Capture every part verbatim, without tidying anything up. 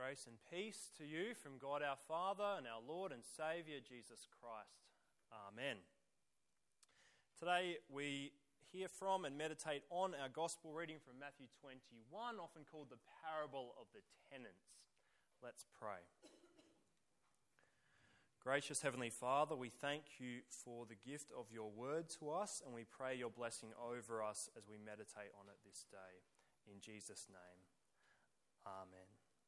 Grace and peace to you from God our Father and our Lord and Saviour Jesus Christ. Amen. Today we hear from and meditate on our Gospel reading from Matthew twenty-one, often called the parable of the tenants. Let's pray. Gracious Heavenly Father, we thank you for the gift of your word to us, and we pray your blessing over us as we meditate on it this day. In Jesus' name, Amen.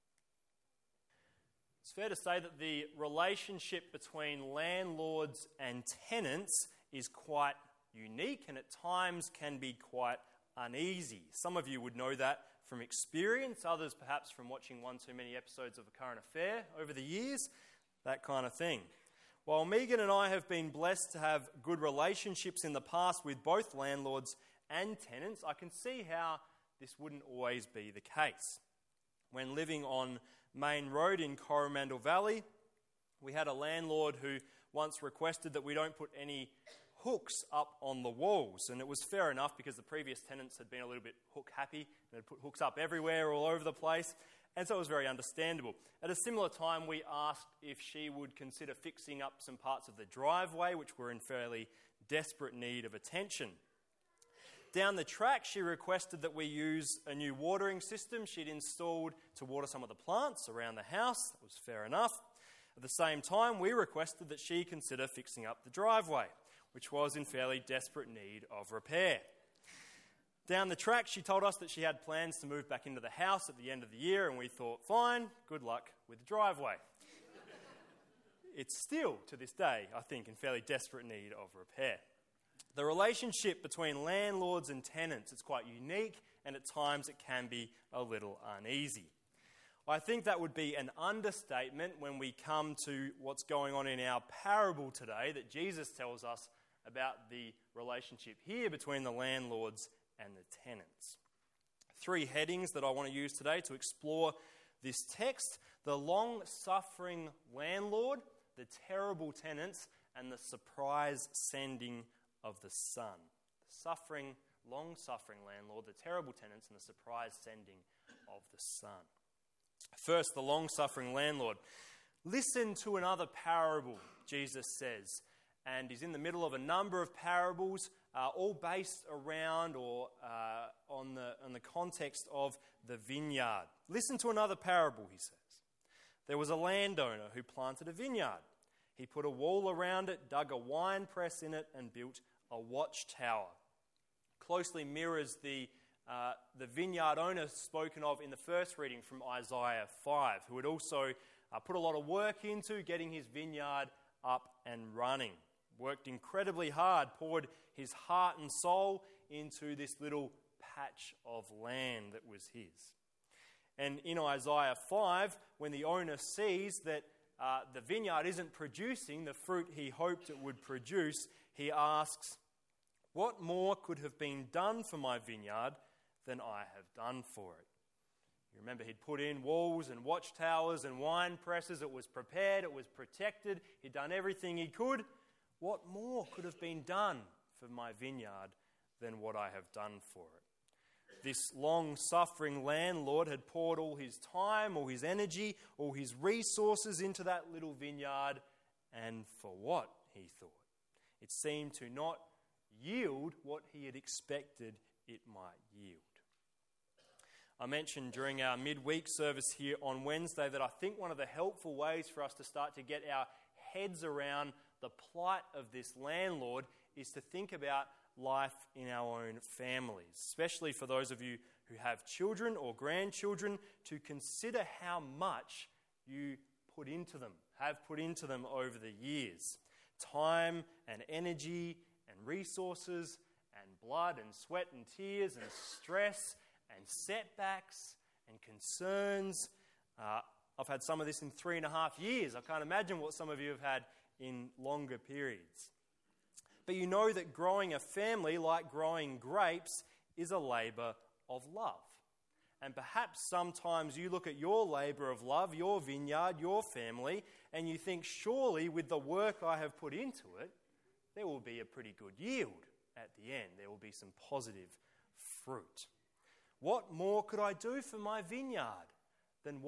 It's fair to say that the relationship between landlords and tenants is quite unique and at times can be quite uneasy. Some of you would know that from experience, others perhaps from watching one too many episodes of A Current Affair over the years, that kind of thing. While Megan and I have been blessed to have good relationships in the past with both landlords and tenants, I can see how this wouldn't always be the case. When living on Main Road in Coromandel Valley, we had a landlord who once requested that we don't put any hooks up on the walls. And it was fair enough because the previous tenants had been a little bit hook happy and had put hooks up everywhere, all over the place. And so it was very understandable. At a similar time, we asked if she would consider fixing up some parts of the driveway, which were in fairly desperate need of attention. Down the track, she requested that we use a new watering system she'd installed to water some of the plants around the house. That was fair enough. At the same time, we requested that she consider fixing up the driveway, which was in fairly desperate need of repair. Down the track, she told us that she had plans to move back into the house at the end of the year, and we thought, fine, good luck with the driveway. It's still, to this day, I think, in fairly desperate need of repair. The relationship between landlords and tenants is quite unique, and at times it can be a little uneasy. I think that would be an understatement when we come to what's going on in our parable today that Jesus tells us about the relationship here between the landlords and the tenants. Three headings that I want to use today to explore this text: the long-suffering landlord, the terrible tenants, and the surprise sending of the Son. The suffering, long-suffering landlord, the terrible tenants, and the surprise sending of the Son. First, the long-suffering landlord. Listen to another parable, Jesus says, and he's in the middle of a number of parables, uh, all based around or uh, on the on the context of the vineyard. Listen to another parable, he says. There was a landowner who planted a vineyard. He put a wall around it, dug a wine press in it, and built a watchtower. Closely mirrors the uh, the vineyard owner spoken of in the first reading from Isaiah five, who had also uh, put a lot of work into getting his vineyard up and running. Worked incredibly hard, poured his heart and soul into this little patch of land that was his. And in Isaiah five, when the owner sees that uh, the vineyard isn't producing the fruit he hoped it would produce, he asks, "What more could have been done for my vineyard than I have done for it?" You remember he'd put in walls and watchtowers and wine presses. It was prepared, it was protected. He'd done everything he could. What more could have been done for my vineyard than what I have done for it? This long-suffering landlord had poured all his time, all his energy, all his resources into that little vineyard. And for what, he thought? It seemed to not yield what he had expected it might yield. I mentioned during our midweek service here on Wednesday that I think one of the helpful ways for us to start to get our heads around the plight of this landlord is to think about life in our own families, especially for those of you who have children or grandchildren, to consider how much you put into them, have put into them over the years. Time and energy and resources and blood and sweat and tears and stress and setbacks and concerns. Uh, I've had some of this in three and a half years. I can't imagine what some of you have had in longer periods. But you know that growing a family, like growing grapes, is a labour of love. And perhaps sometimes you look at your labour of love, your vineyard, your family, and you think, surely with the work I have put into it, there will be a pretty good yield at the end. There will be some positive fruit. What more could I do for my vineyard than what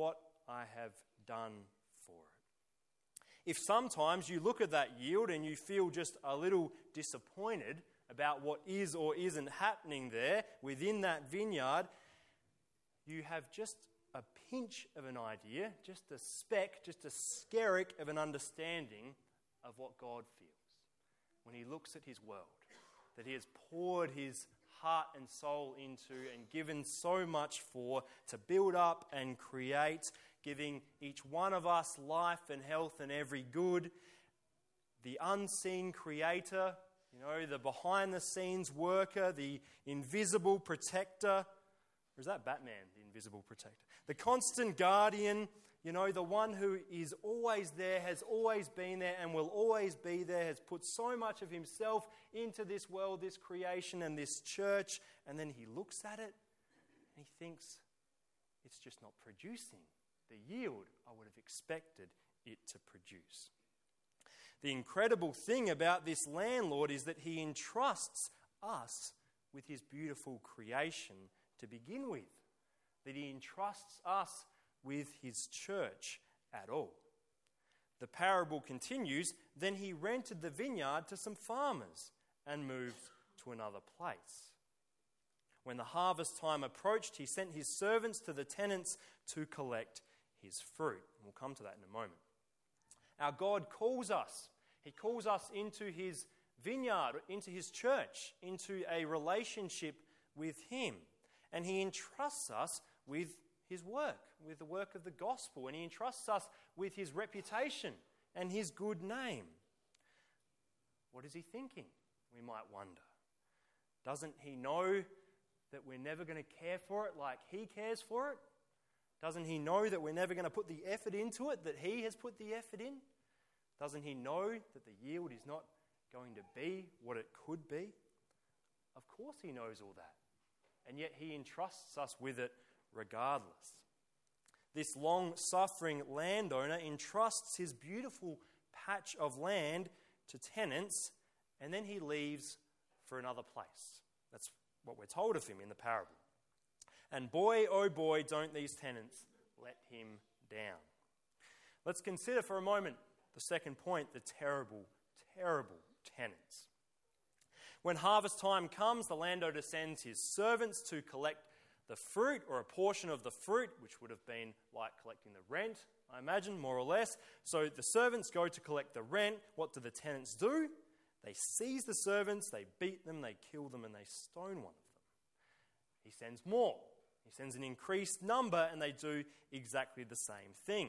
I have done for it. If sometimes you look at that yield and you feel just a little disappointed about what is or isn't happening there within that vineyard, you have just a pinch of an idea, just a speck, just a skerrick of an understanding of what God feels when he looks at his world, that he has poured his heart and soul into and given so much for to build up and create, giving each one of us life and health and every good. The unseen creator, you know, the behind-the-scenes worker, the invisible protector. Or is that Batman, the invisible protector? The constant guardian, you know, the one who is always there, has always been there and will always be there, has put so much of himself into this world, this creation and this church, and then he looks at it and he thinks it's just not producing the yield I would have expected it to produce. The incredible thing about this landlord is that he entrusts us with his beautiful creation to begin with, that he entrusts us with his church at all. The parable continues, then he rented the vineyard to some farmers and moved to another place. When the harvest time approached, he sent his servants to the tenants to collect his fruit. We'll come to that in a moment. Our God calls us. He calls us into his vineyard, into his church, into a relationship with him. And he entrusts us with his work, with the work of the gospel. And he entrusts us with his reputation and his good name. What is he thinking? We might wonder. Doesn't he know that we're never going to care for it like he cares for it? Doesn't he know that we're never going to put the effort into it that he has put the effort in? Doesn't he know that the yield is not going to be what it could be? Of course he knows all that. And yet he entrusts us with it regardless. This long-suffering landowner entrusts his beautiful patch of land to tenants, and then he leaves for another place. That's what we're told of him in the parable. And boy, oh boy, don't these tenants let him down. Let's consider for a moment the second point, the terrible, terrible tenants. When harvest time comes, the landowner sends his servants to collect the fruit or a portion of the fruit, which would have been like collecting the rent, I imagine, more or less. So the servants go to collect the rent. What do the tenants do? They seize the servants, they beat them, they kill them, and they stone one of them. He sends more. He sends an increased number, and they do exactly the same thing.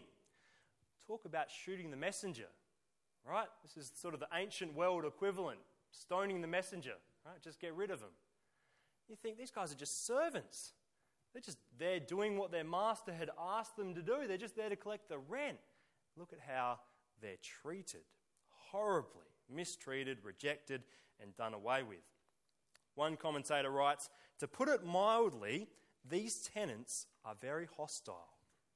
Talk about shooting the messenger, right? This is sort of the ancient world equivalent, stoning the messenger, right? Just get rid of them. You think these guys are just servants. They're just there doing what their master had asked them to do. They're just there to collect the rent. Look at how they're treated. Horribly mistreated, rejected, and done away with. One commentator writes, to put it mildly, these tenants are very hostile.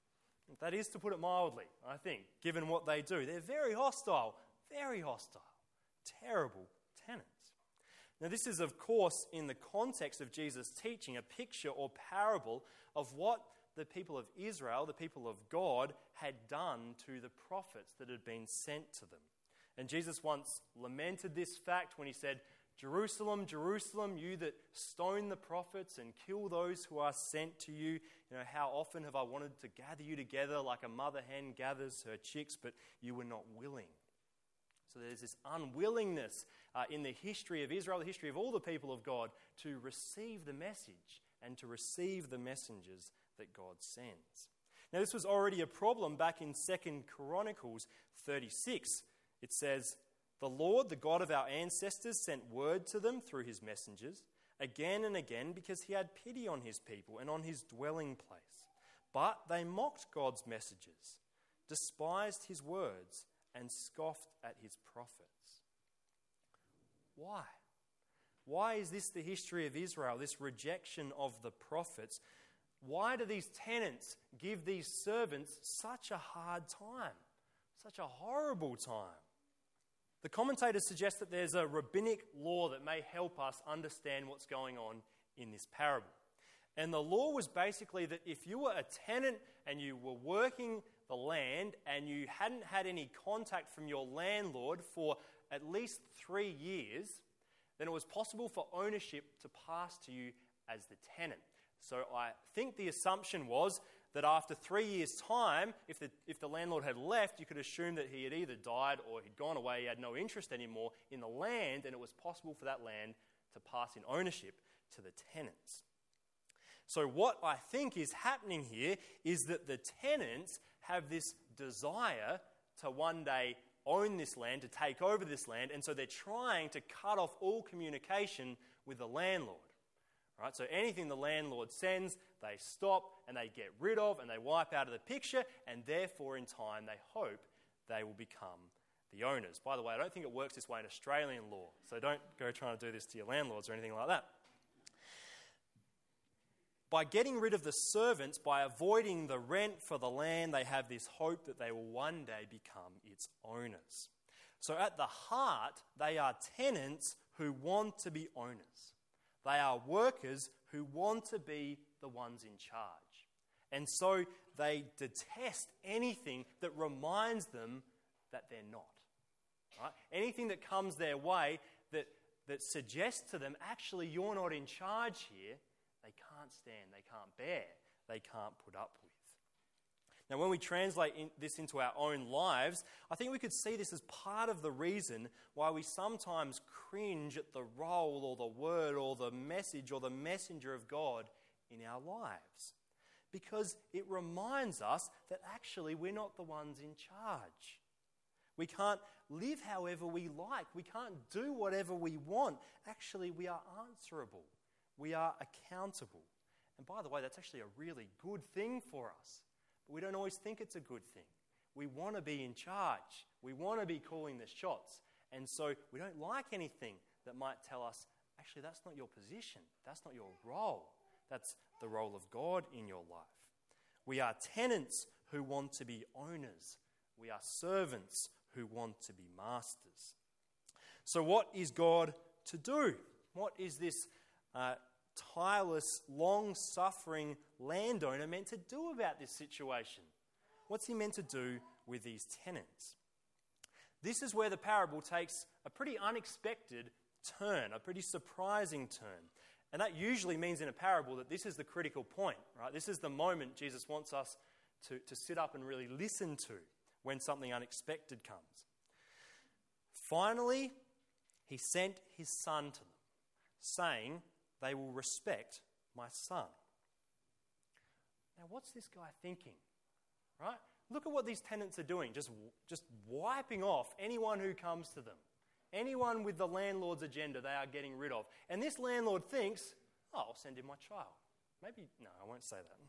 That is to put it mildly, I think, given what they do. They're very hostile, very hostile, terrible tenants. Now, this is, of course, in the context of Jesus' teaching, a picture or parable of what the people of Israel, the people of God, had done to the prophets that had been sent to them. And Jesus once lamented this fact when he said, Jerusalem, Jerusalem, you that stone the prophets and kill those who are sent to you. You know, how often have I wanted to gather you together like a mother hen gathers her chicks, but you were not willing. So there's this unwillingness uh, in the history of Israel, the history of all the people of God, to receive the message and to receive the messengers that God sends. Now, this was already a problem back in Second Chronicles thirty-six. It says, the Lord, the God of our ancestors, sent word to them through his messengers again and again because he had pity on his people and on his dwelling place. But they mocked God's messages, despised his words, and scoffed at his prophets. Why? Why is this the history of Israel, this rejection of the prophets? Why do these tenants give these servants such a hard time, such a horrible time? The commentators suggest that there's a rabbinic law that may help us understand what's going on in this parable. And the law was basically that if you were a tenant and you were working the land and you hadn't had any contact from your landlord for at least three years, then it was possible for ownership to pass to you as the tenant. So I think the assumption was that after three years' time, if the, if the landlord had left, you could assume that he had either died or he'd gone away, he had no interest anymore in the land, and it was possible for that land to pass in ownership to the tenants. So what I think is happening here is that the tenants have this desire to one day own this land, to take over this land, and so they're trying to cut off all communication with the landlord. Right? So anything the landlord sends, they stop and they get rid of and they wipe out of the picture, and therefore in time they hope they will become the owners. By the way, I don't think it works this way in Australian law, so don't go trying to do this to your landlords or anything like that. By getting rid of the servants, by avoiding the rent for the land, they have this hope that they will one day become its owners. So at the heart, they are tenants who want to be owners. They are workers who want to be the ones in charge. And so they detest anything that reminds them that they're not. Right? Anything that comes their way that, that suggests to them, actually, you're not in charge here, they can't stand, they can't bear, they can't put up with. Now, when we translate in, this into our own lives, I think we could see this as part of the reason why we sometimes cringe at the role or the word or the message or the messenger of God in our lives. Because it reminds us that actually we're not the ones in charge. We can't live however we like. We can't do whatever we want. Actually, we are answerable. We are accountable. And by the way, that's actually a really good thing for us. But we don't always think it's a good thing. We want to be in charge. We want to be calling the shots. And so we don't like anything that might tell us, actually, that's not your position. That's not your role. That's the role of God in your life. We are tenants who want to be owners. We are servants who want to be masters. So what is God to do? What is this uh, tireless, long-suffering landowner meant to do about this situation? What's he meant to do with these tenants? This is where the parable takes a pretty unexpected turn, a pretty surprising turn. And that usually means in a parable that this is the critical point, right? This is the moment Jesus wants us to, to sit up and really listen to when something unexpected comes. Finally, he sent his son to them, saying, they will respect my son. Now, what's this guy thinking? Right? Look at what these tenants are doing, just, just wiping off anyone who comes to them. Anyone with the landlord's agenda they are getting rid of. And this landlord thinks, oh, I'll send in my child. Maybe, no, I won't say that.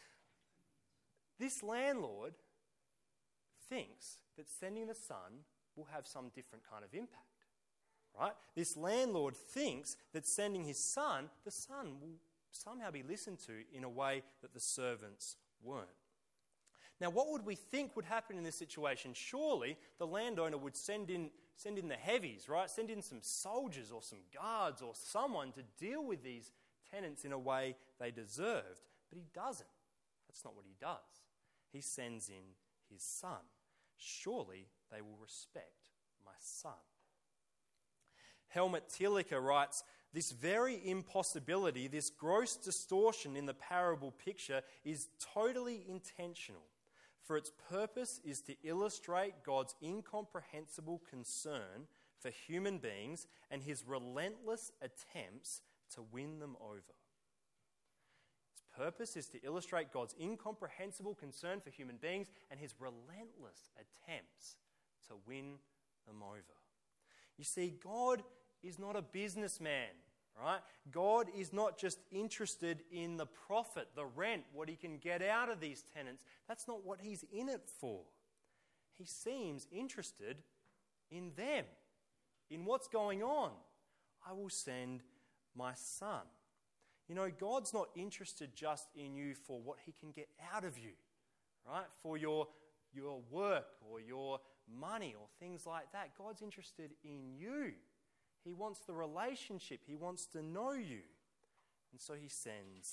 This landlord thinks that sending the son will have some different kind of impact. Right? This landlord thinks that sending his son, the son will somehow be listened to in a way that the servants weren't. Now, what would we think would happen in this situation? Surely the landowner would send in, send in the heavies, right? Send in some soldiers or some guards or someone to deal with these tenants in a way they deserved. But he doesn't. That's not what he does. He sends in his son. Surely they will respect my son. Helmut Tillicher writes, this very impossibility, this gross distortion in the parable picture is totally intentional, for its purpose is to illustrate God's incomprehensible concern for human beings and his relentless attempts to win them over. Its purpose is to illustrate God's incomprehensible concern for human beings and his relentless attempts to win them over. You see, God is not a businessman, right? God is not just interested in the profit, the rent, what he can get out of these tenants. That's not what he's in it for. He seems interested in them, in what's going on. I will send my son. You know, God's not interested just in you for what he can get out of you, right? For your, your work or your money or things like that. God's interested in you. He wants the relationship. He wants to know you. And so he sends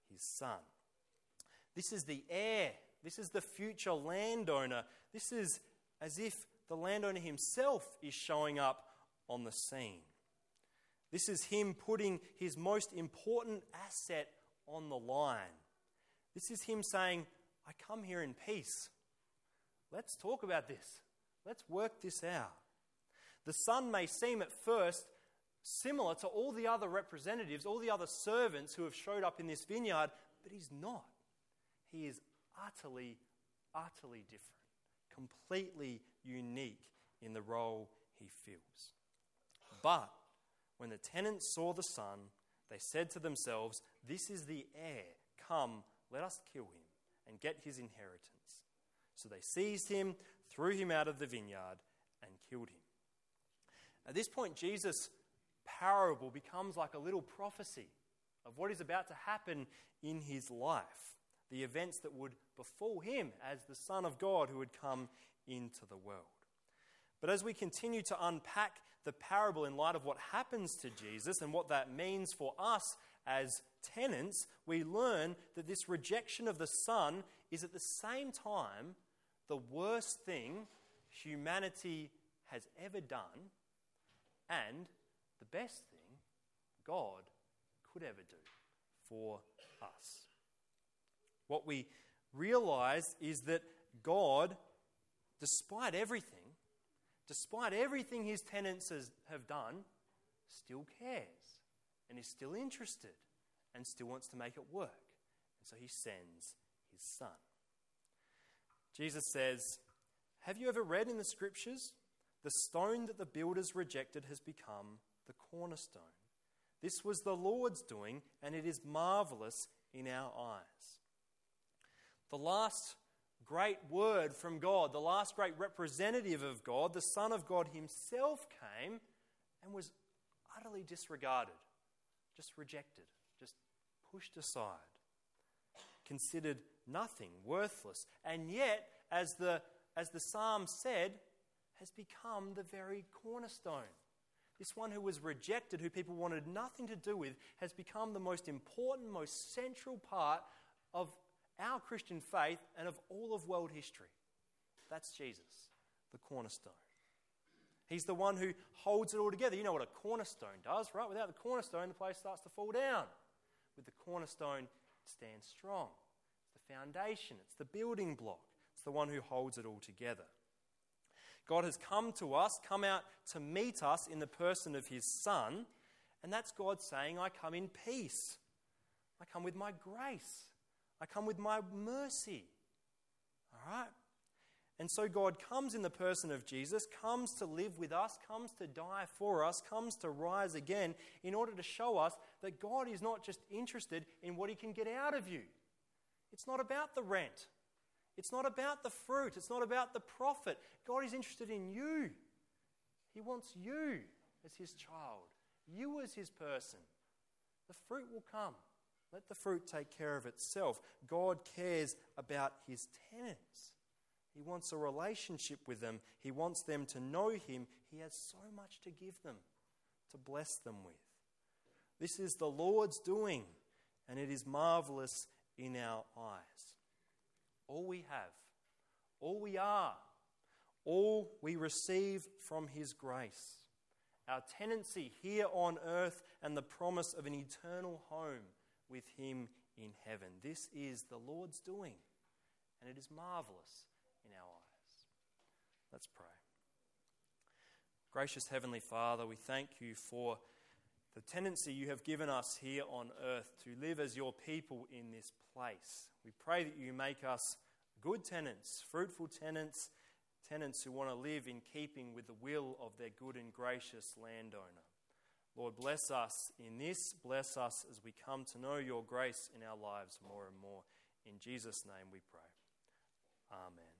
his son. This is the heir. This is the future landowner. This is as if the landowner himself is showing up on the scene. This is him putting his most important asset on the line. This is him saying, I come here in peace. Let's talk about this. Let's work this out. The son may seem at first similar to all the other representatives, all the other servants who have showed up in this vineyard, but he's not. He is utterly, utterly different, completely unique in the role he fills. But when the tenants saw the son, they said to themselves, this is the heir. Come, let us kill him and get his inheritance. So they seized him, threw him out of the vineyard, and killed him. At this point, Jesus' parable becomes like a little prophecy of what is about to happen in his life, the events that would befall him as the Son of God who would come into the world. But as we continue to unpack the parable in light of what happens to Jesus and what that means for us as tenants, we learn that this rejection of the Son is at the same time the worst thing humanity has ever done and the best thing God could ever do for us. What we realize is that God, despite everything, despite everything his tenants has, have done, still cares and is still interested and still wants to make it work. And so he sends his son. Jesus says, have you ever read in the scriptures, the stone that the builders rejected has become the cornerstone. This was the Lord's doing, and it is marvelous in our eyes. The last great word from God, the last great representative of God, the Son of God himself came and was utterly disregarded, just rejected, just pushed aside, considered nothing, worthless, and yet, as the, as the psalm said, has become the very cornerstone. This one who was rejected, who people wanted nothing to do with, has become the most important, most central part of our Christian faith and of all of world history. That's Jesus, the cornerstone. He's the one who holds it all together. You know what a cornerstone does, right? Without the cornerstone, the place starts to fall down. With the cornerstone, it stands strong. It's the foundation. It's the building block. It's the one who holds it all together. God has come to us, come out to meet us in the person of his Son, and that's God saying, I come in peace. I come with my grace. I come with my mercy. All right? And so God comes in the person of Jesus, comes to live with us, comes to die for us, comes to rise again in order to show us that God is not just interested in what he can get out of you. It's not about the rent. It's not about the fruit. It's not about the profit. God is interested in you. He wants you as his child, you as his person. The fruit will come. Let the fruit take care of itself. God cares about his tenants. He wants a relationship with them. He wants them to know him. He has so much to give them, to bless them with. This is the Lord's doing, and it is marvelous in our eyes. All we have, all we are, all we receive from his grace, our tenancy here on earth and the promise of an eternal home with him in heaven. This is the Lord's doing, and it is marvelous in our eyes. Let's pray. Gracious Heavenly Father, we thank you for the tenancy you have given us here on earth to live as your people in this place. We pray that you make us good tenants, fruitful tenants, tenants who want to live in keeping with the will of their good and gracious landowner. Lord, bless us in this. Bless us as we come to know your grace in our lives more and more. In Jesus' name we pray. Amen.